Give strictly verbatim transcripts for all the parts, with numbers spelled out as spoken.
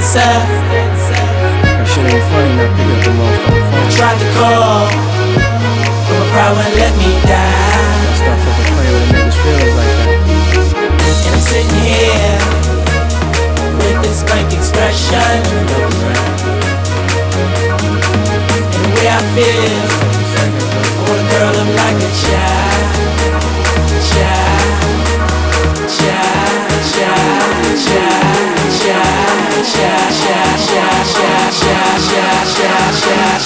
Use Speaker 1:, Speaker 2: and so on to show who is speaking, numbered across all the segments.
Speaker 1: answer.
Speaker 2: That shit ain't funny, now pick up the motherfucking phone.
Speaker 1: I tried to call, but my pride wouldn't let me die.
Speaker 2: Stop fucking playing with a nigga's feelings like that.
Speaker 1: And I'm sitting here with this blank expression, and the way I feel, I wanna curl up like a child, child, child, child, child, child, child, child, child, child, child, child, child, child,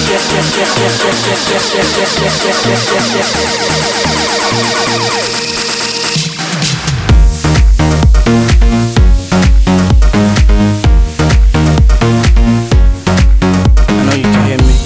Speaker 2: I know you can hear me.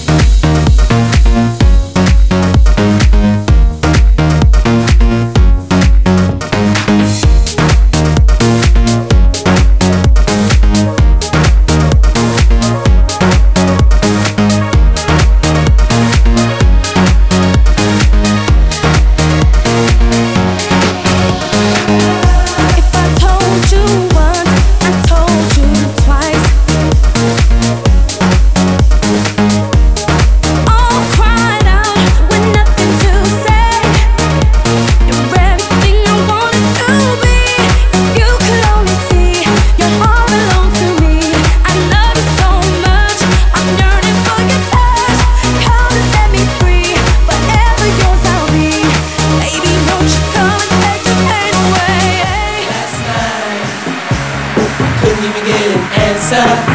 Speaker 1: couldn't even get an answer.